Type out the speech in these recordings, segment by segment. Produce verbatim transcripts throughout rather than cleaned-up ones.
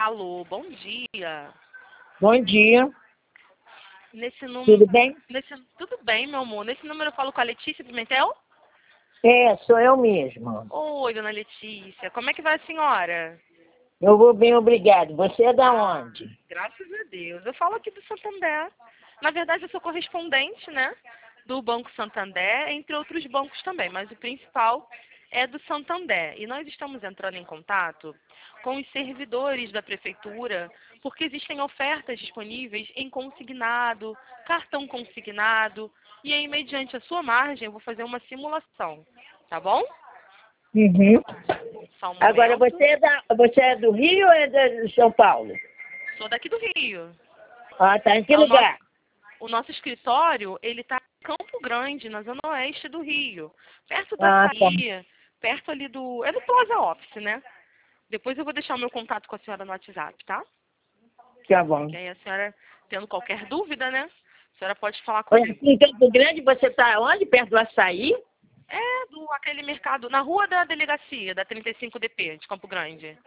Alô, bom dia. Bom dia. Nesse número... Tudo bem? Nesse... Tudo bem, meu amor. Nesse número eu falo com a Letícia Pimentel? É, sou eu mesma. Oi, dona Letícia. Como é que vai a senhora? Eu vou bem, obrigado. Você é da Ah, onde? graças a Deus. Eu falo aqui do Santander. Na verdade, eu sou correspondente, né? Do Banco Santander, entre outros bancos também. Mas o principal é do Santander. E nós estamos entrando em contato com os servidores da prefeitura, porque existem ofertas disponíveis em consignado, cartão consignado. E aí, mediante a sua margem, eu vou fazer uma simulação. Tá bom? Uhum. Só um Agora, momento. você é, da, você é do Rio ou é de São Paulo? Sou daqui do Rio. Ah, tá. Em que É o nosso, lugar? o nosso escritório, ele está em Campo Grande, na zona oeste do Rio. Perto da Ah, tá. Açaí, perto ali do... É do Plaza Office, né? Depois eu vou deixar o meu contato com a senhora no WhatsApp, tá? Tá bom. Que aí a senhora, tendo qualquer dúvida, né? A senhora pode falar Olha, comigo. em Campo Grande, você está onde? Perto do Açaí? É do aquele mercado, na rua da delegacia, da trinta e cinco D P, de Campo Grande.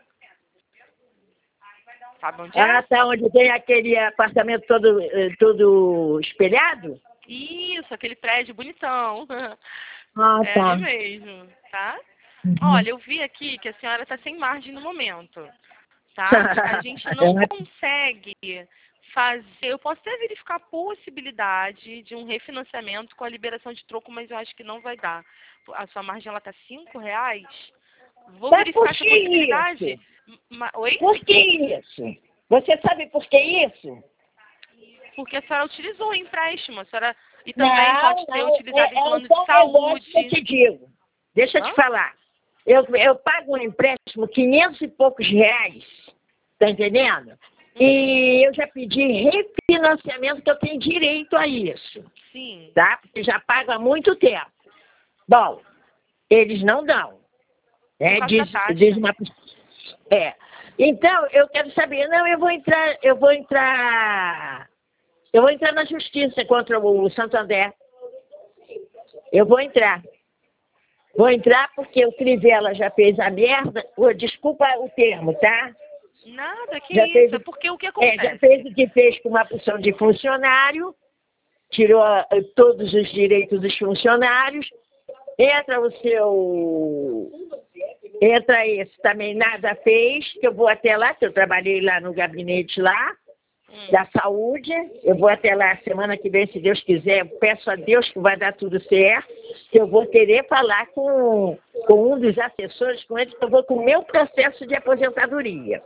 Sabe onde Ah, é? tá. Onde tem aquele apartamento todo, eh, todo espelhado? Isso, aquele prédio bonitão. Ah, É ali tá. mesmo, tá? Uhum. Olha, eu vi aqui que a senhora está sem margem no momento, tá? A gente não consegue fazer... Eu posso até verificar a possibilidade de um refinanciamento com a liberação de troco, mas eu acho que não vai dar. A sua margem, ela tá cinco reais. Vou Mas por verificar essa que possibilidade. isso? Ma- Oi? Por que isso? Você sabe por que isso? Porque a senhora utilizou o empréstimo. A senhora... E também Não, pode ter não, utilizado é, em é plano só de um negócio que eu saúde. te digo. Deixa eu Hã? te falar. Eu, eu pago um empréstimo quinhentos e poucos reais, tá entendendo? Uhum. E eu já pedi refinanciamento, que eu tenho direito a isso, Sim. tá? Porque já pago há muito tempo. Bom, eles não dão. Por Né? causa da Diz, diz taxa. uma... É. Então, eu quero saber, não, eu vou entrar, eu vou entrar, eu vou entrar na justiça contra o Santander. Eu vou entrar. Vou entrar porque o Crivella já fez a merda. Oh, desculpa o termo, tá? Nada, que Já fez, isso. É porque o que é, já acontece? fez o que fez com uma porção de funcionário, tirou eh, todos os direitos dos funcionários. Entra o seu. Entra esse também nada fez, que eu vou até lá, que eu trabalhei lá no gabinete lá, Hum. da saúde. Eu vou até lá semana que vem, se Deus quiser. Peço a Deus que vai dar tudo certo, que eu vou querer falar com, com um dos assessores, com ele, que eu vou com o meu processo de aposentadoria.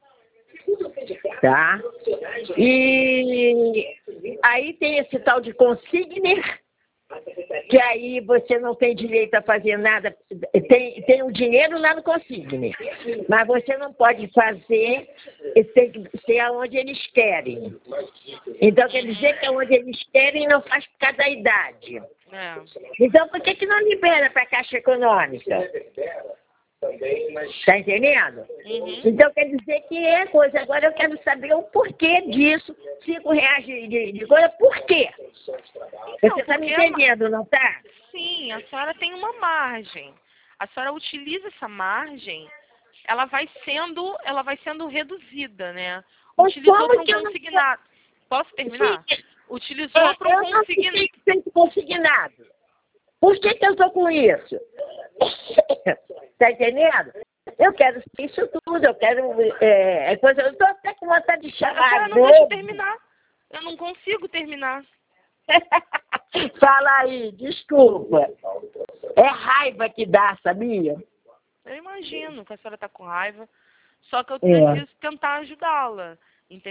Tá? E aí tem esse tal de consigner, que aí você não tem direito a fazer nada, tem, tem o dinheiro lá no consigne, mas você não pode fazer, tem que ser aonde eles querem. Então quer dizer que aonde eles querem não faz por causa da idade. É. Então por que que não libera para a Caixa Econômica? Está entendendo? Uhum. Então quer dizer que é coisa. Agora eu quero saber o porquê disso. Cinco reais de, de, de coisa, por quê? Você está me porque a ma- entendendo, não está? Sim, a senhora tem uma margem. A senhora utiliza essa margem, ela vai sendo, ela vai sendo reduzida, né? Mas Utilizou para como um que eu não consignado. Posso sei? terminar? Utilizou para É, um eu não consignado. fiquei feito consignado. Por que que eu estou com isso? Está entendendo? Eu quero isso tudo, eu quero... É, é coisa, eu estou até com vontade de A chamar senhora a não deixa eu Globo. terminar. Eu não consigo terminar. Fala aí, desculpa. É raiva que dá, sabia? Eu imagino que a senhora está com raiva. Só que eu É. preciso tentar ajudá-la.